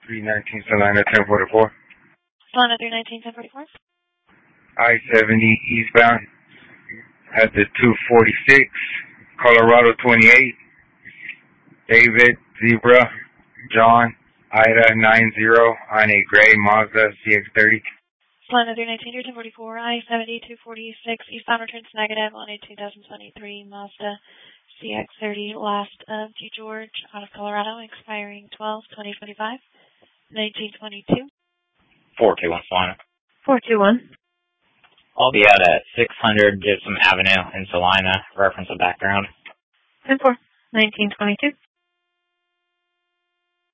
319 Salina 1044. Salina 319 1044. I-70 eastbound at the 246, Colorado 28, David, Zebra, John, Ida 90 on a gray Mazda CX-30. Salina 319 1044, I-70 246, eastbound returns negative on a 2023 Mazda CX-30, last of G. George, out of Colorado, expiring 12/2025, 1922. 421 Salina. 421. I'll be out at 600 Gypsum Avenue in Salina. Reference of background. 10-4, 1922.